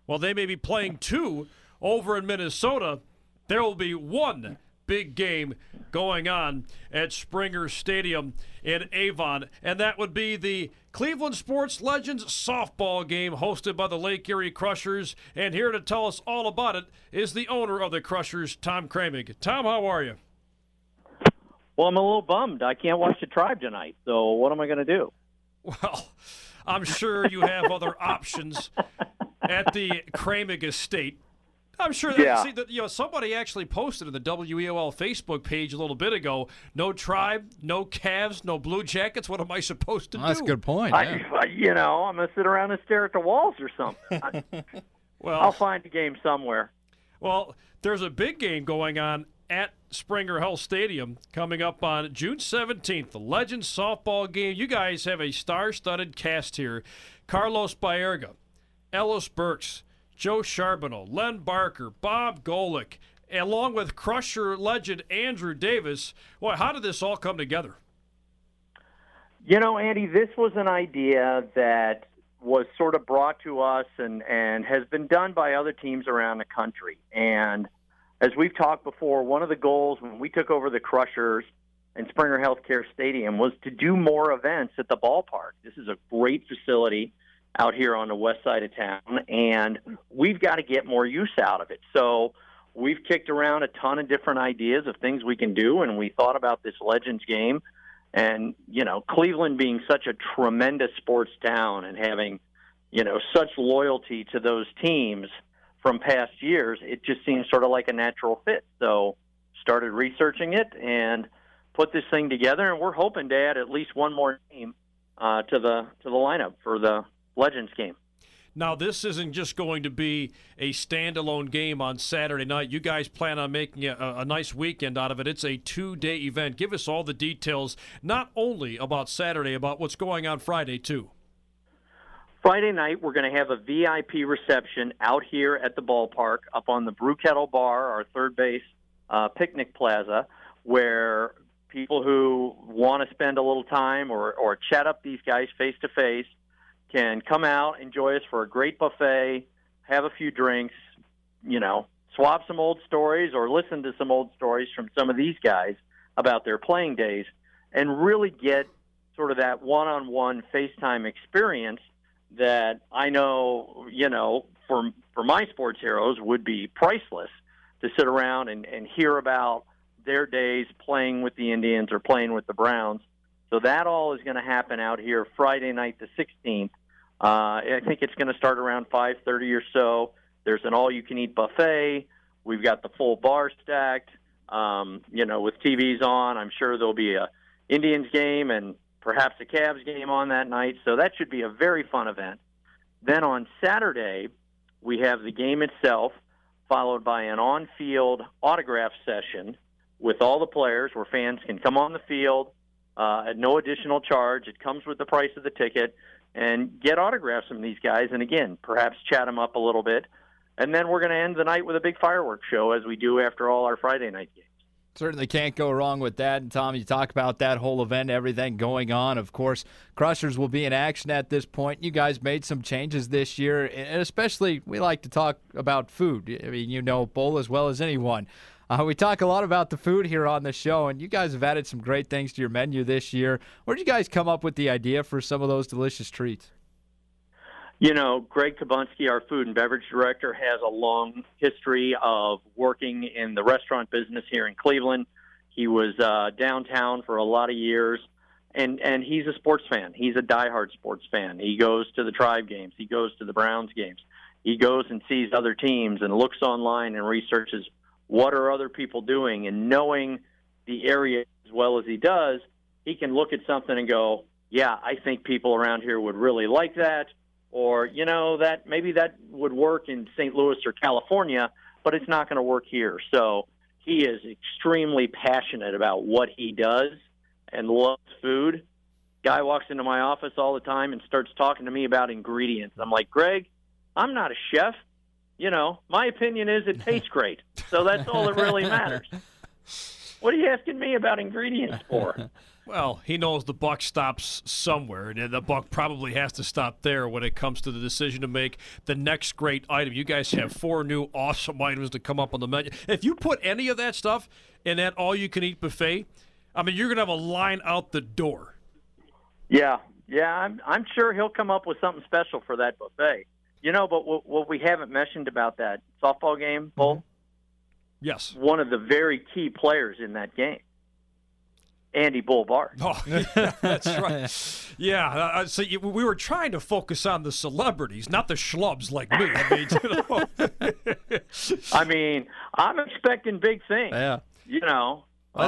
Well, they may be playing 2 over in Minnesota. There will be 1 big game going on at Springer Stadium in Avon, and that would be the Cleveland Sports Legends softball game hosted by the Lake Erie Crushers. And here to tell us all about it is the owner of the Crushers, Tom Kramig. Tom, how are you? Well, I'm a little bummed. I can't watch the Tribe tonight, so what am I going to do? Well, I'm sure you have other options at the Kramig estate. I'm sure that somebody actually posted in the WEOL Facebook page a little bit ago, no Tribe, no Cavs, no Blue Jackets. What am I supposed to do? That's a good point. Yeah. I'm going to sit around and stare at the walls or something. Well, I'll find a game somewhere. Well, there's a big game going on at Springer Health Stadium coming up on June 17th, the Legends softball game. You guys have a star-studded cast here. Carlos Baerga, Ellis Burks, Joe Charbonneau, Len Barker, Bob Golick, along with Crusher legend Andrew Davis. Boy, how did this all come together? You know, Andy, this was an idea that was sort of brought to us and has been done by other teams around the country. And as we've talked before, one of the goals when we took over the Crushers and Springer Healthcare Stadium was to do more events at the ballpark. This is a great facility out here on the west side of town, and we've got to get more use out of it. So we've kicked around a ton of different ideas of things we can do, and we thought about this Legends game. And, Cleveland being such a tremendous sports town and having, such loyalty to those teams from past years, it just seems sort of like a natural fit. So started researching it and put this thing together, and we're hoping to add at least one more team to the lineup for the Legends game. Now, this isn't just going to be a standalone game on Saturday night. You guys plan on making a nice weekend out of it. It's a 2-day event. Give us all the details, not only about Saturday, about what's going on Friday, too. Friday night, we're going to have a VIP reception out here at the ballpark up on the Brew Kettle Bar, our third base picnic plaza, where people who want to spend a little time or chat up these guys face-to-face can come out, enjoy us for a great buffet, have a few drinks, swap some old stories or listen to some old stories from some of these guys about their playing days and really get sort of that one-on-one FaceTime experience that I know, for my sports heroes would be priceless to sit around and hear about their days playing with the Indians or playing with the Browns. So that all is going to happen out here Friday night, the 16th. I think it's going to start around 5:30 or so. There's an all-you-can-eat buffet. We've got the full bar stacked, with TVs on. I'm sure there'll be a Indians game and perhaps a Cavs game on that night. So that should be a very fun event. Then on Saturday, we have the game itself, followed by an on-field autograph session with all the players where fans can come on the field at no additional charge. It comes with the price of the ticket, and get autographs from these guys, and again, perhaps chat them up a little bit. And then we're going to end the night with a big fireworks show, as we do after all our Friday night games. Certainly can't go wrong with that. And Tom, you talk about that whole event, everything going on. Of course, Crushers will be in action at this point. You guys made some changes this year, and especially we like to talk about food. I mean, Bull as well as anyone. We talk a lot about the food here on the show, and you guys have added some great things to your menu this year. Where did you guys come up with the idea for some of those delicious treats? Greg Kabunski, our food and beverage director, has a long history of working in the restaurant business here in Cleveland. He was downtown for a lot of years, and he's a sports fan. He's a diehard sports fan. He goes to the Tribe games. He goes to the Browns games. He goes and sees other teams and looks online and researches what are other people doing, and knowing the area as well as he does, he can look at something and go, yeah, I think people around here would really like that, or, that maybe that would work in St. Louis or California, but it's not going to work here. So he is extremely passionate about what he does and loves food. Guy walks into my office all the time and starts talking to me about ingredients. I'm like, Greg, I'm not a chef. My opinion is it tastes great. So that's all that really matters. What are you asking me about ingredients for? Well, he knows the buck stops somewhere, and the buck probably has to stop there when it comes to the decision to make the next great item. You guys have 4 new awesome items to come up on the menu. If you put any of that stuff in that all-you-can-eat buffet, I mean, you're going to have a line out the door. Yeah, I'm sure he'll come up with something special for that buffet. You know, but what we haven't mentioned about that softball game, Bull, Yes. one of the very key players in that game, Andy Bull Barr. Oh, yeah, that's right. Yeah, so we were trying to focus on the celebrities, not the schlubs like me. I mean, I'm expecting big things. Yeah. You know,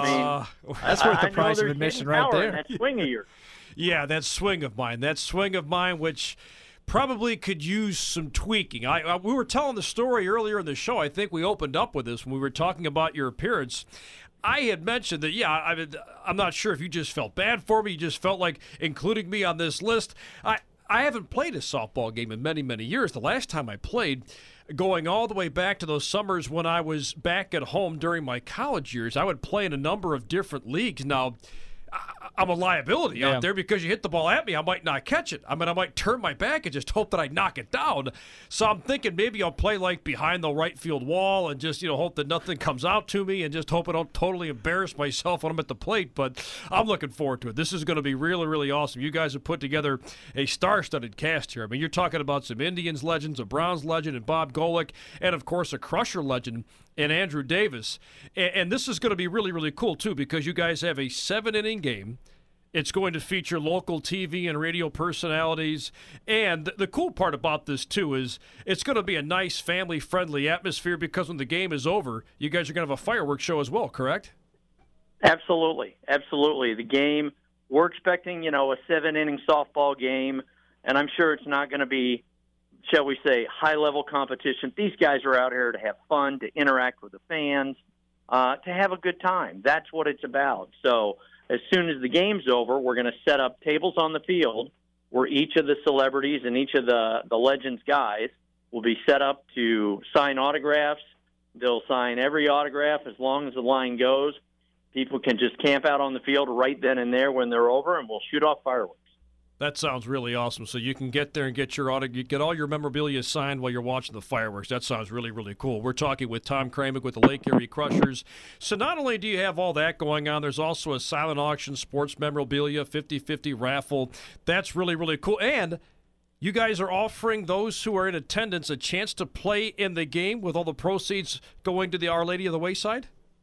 That's worth the price of admission right there. In that swing of yours. Yeah, that swing of mine, which probably could use some tweaking. We were telling the story earlier in the show. I think we opened up with this when we were talking about your appearance. I had mentioned that, I'm not sure if you just felt bad for me. You just felt like including me on this list. I haven't played a softball game in many, many years. The last time I played, going all the way back to those summers when I was back at home during my college years, I would play in a number of different leagues. Now, I'm a liability out there because you hit the ball at me, I might not catch it. I mean, I might turn my back and just hope that I knock it down. So I'm thinking maybe I'll play like behind the right field wall and just, hope that nothing comes out to me and just hope I don't totally embarrass myself when I'm at the plate. But I'm looking forward to it. This is going to be really, really awesome. You guys have put together a star-studded cast here. I mean, you're talking about some Indians legends, a Browns legend, and Bob Golick, and, of course, a Crusher legend and Andrew Davis. And this is going to be really, really cool, too, because you guys have a 7-inning game. It's going to feature local TV and radio personalities. And the cool part about this, too, is it's going to be a nice family-friendly atmosphere because when the game is over, you guys are going to have a fireworks show as well, correct? Absolutely. The game, we're expecting, a 7-inning softball game, and I'm sure it's not going to be, shall we say, high-level competition. These guys are out here to have fun, to interact with the fans, to have a good time. That's what it's about. So as soon as the game's over, we're going to set up tables on the field where each of the celebrities and each of the Legends guys will be set up to sign autographs. They'll sign every autograph as long as the line goes. People can just camp out on the field right then and there when they're over, and we'll shoot off fireworks. That sounds really awesome. So you can get there and get your get all your memorabilia signed while you're watching the fireworks. That sounds really, really cool. We're talking with Tom Kramick with the Lake Erie Crushers. So not only do you have all that going on, there's also a silent auction, sports memorabilia, 50-50 raffle. That's really, really cool. And you guys are offering those who are in attendance a chance to play in the game with all the proceeds going to the Our Lady of the Wayside?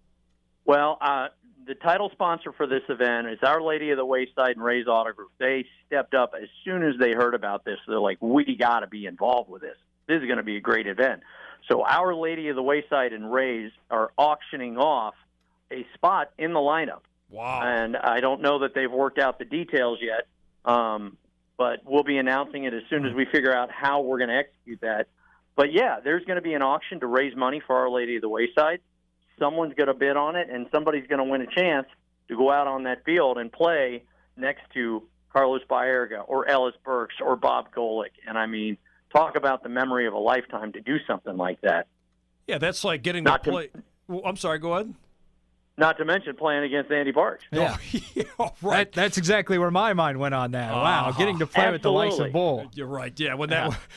Well, the title sponsor for this event is Our Lady of the Wayside and Ray's Auto Group. They stepped up as soon as they heard about this. They're like, we got to be involved with this. This is going to be a great event. So Our Lady of the Wayside and Ray's are auctioning off a spot in the lineup. Wow. And I don't know that they've worked out the details yet, but we'll be announcing it as soon as we figure out how we're going to execute that. But, yeah, there's going to be an auction to raise money for Our Lady of the Wayside. Someone's going to bid on it, and somebody's going to win a chance to go out on that field and play next to Carlos Baerga or Ellis Burks or Bob Golick. And, I mean, talk about the memory of a lifetime to do something like that. Yeah, that's like getting to play. Well, I'm sorry, go ahead. Not to mention playing against Andy Parks. Yeah, right. That's exactly where my mind went on that. Wow, getting to play with the likes of Bull. You're right. Yeah, when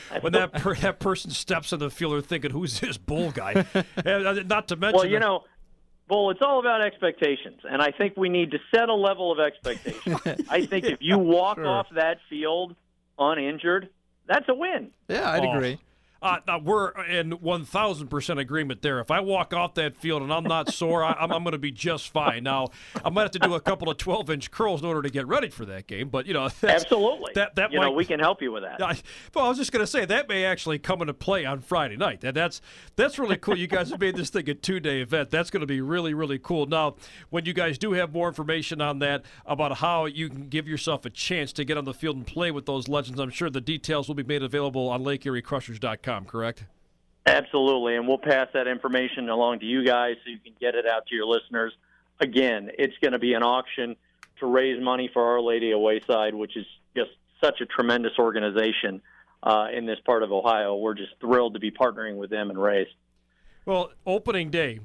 that person steps in the field, they're thinking, "Who's this Bull guy?" And, not to mention, well, Bull, it's all about expectations, and I think we need to set a level of expectation. I think if you walk off that field uninjured, that's a win. Yeah, I'd agree. Now we're in 1,000% agreement there. If I walk off that field and I'm not sore, I'm going to be just fine. Now, I might have to do a couple of 12-inch curls in order to get ready for that game, but absolutely. That we can help you with that. Well, I was just going to say that may actually come into play on Friday night. That's really cool. You guys have made this thing a 2-day event. That's going to be really, really cool. Now, when you guys do have more information on that about how you can give yourself a chance to get on the field and play with those legends, I'm sure the details will be made available on LakeErieCrushers.com. Correct? Absolutely, and we'll pass that information along to you guys so you can get it out to your listeners. Again, it's going to be an auction to raise money for Our Lady of Wayside, which is just such a tremendous organization in this part of Ohio. We're just thrilled to be partnering with them and Rays. Well, opening day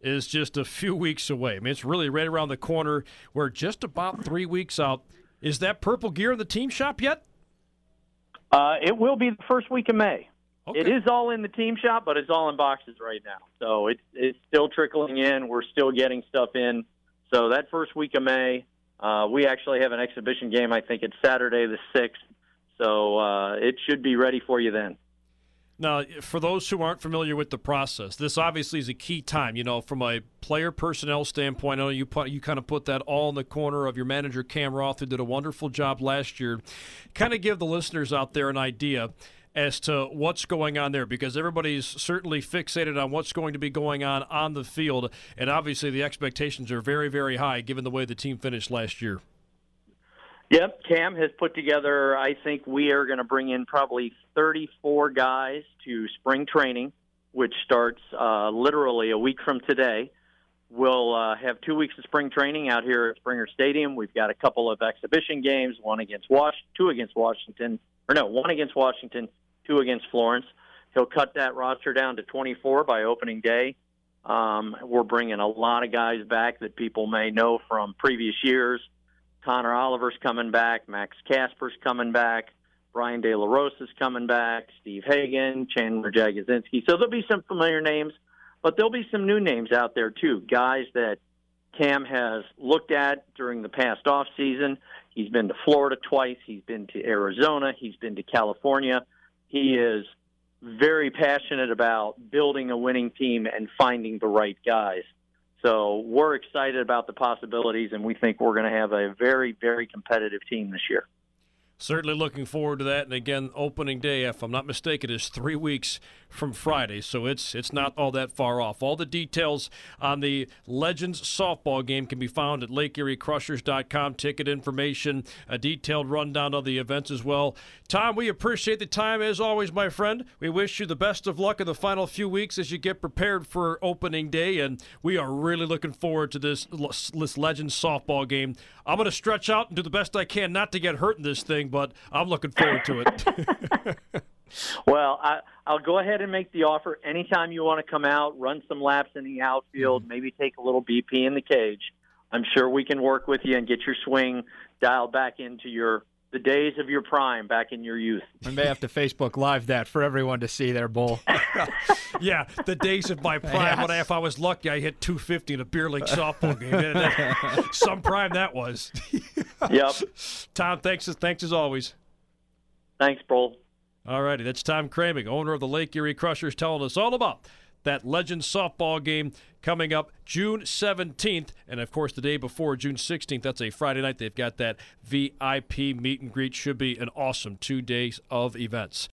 is just a few weeks away. I mean, it's really right around the corner. We're just about 3 weeks out. Is that purple gear in the team shop yet? It will be the first week of May. Okay. It is all in the team shop, but it's all in boxes right now. So it's still trickling in. We're still getting stuff in. So that first week of May, we actually have an exhibition game. I think it's Saturday the 6th. So it should be ready for you then. Now, for those who aren't familiar with the process, this obviously is a key time. You know, from a player personnel standpoint, I know you kind of put that all in the corner of your manager, Cam Roth, who did a wonderful job last year. Kind of give the listeners out there an idea as to what's going on there, because everybody's certainly fixated on what's going to be going on the field, and obviously the expectations are very, very high given the way the team finished last year. Yep, Cam has put together, I think we are going to bring in probably 34 guys to spring training, which starts literally a week from today. We'll have 2 weeks of spring training out here at Springer Stadium. We've got a couple of exhibition games, one against Washington, 2 against Florence. He'll cut that roster down to 24 by opening day. We're bringing a lot of guys back that people may know from previous years. Connor Oliver's coming back. Max Casper's coming back. Brian De La Rosa's coming back. Steve Hagan, Chandler Jagosinski. So there'll be some familiar names, but there'll be some new names out there too. Guys that Cam has looked at during the past off season. He's been to Florida twice. He's been to Arizona. He's been to California. He is very passionate about building a winning team and finding the right guys. So we're excited about the possibilities, and we think we're going to have a very, very competitive team this year. Certainly looking forward to that. And again, opening day, if I'm not mistaken, is 3 weeks from Friday, so it's not all that far off. All the details on the Legends softball game can be found at LakeErieCrushers.com. Ticket information, a detailed rundown of the events as well. Tom, we appreciate the time as always, my friend. We wish you the best of luck in the final few weeks as you get prepared for opening day, and we are really looking forward to this Legends softball game. I'm going to stretch out and do the best I can not to get hurt in this thing, but I'm looking forward to it. Well, I'll go ahead and make the offer. Anytime you want to come out, run some laps in the outfield, maybe take a little BP in the cage, I'm sure we can work with you and get your swing dialed back into the days of your prime, back in your youth. We may have to Facebook Live that for everyone to see there, Bull. Yeah, the days of my prime. Yes. But if I was lucky, I hit 250 in a beer league softball game. Some prime that was. Yep. Tom, thanks as always. Thanks, Bull. All righty, that's Tom Kraming, owner of the Lake Erie Crushers, telling us all about that Legends softball game coming up June 17th. And, of course, the day before, June 16th, that's a Friday night. They've got that VIP meet and greet. Should be an awesome 2 days of events.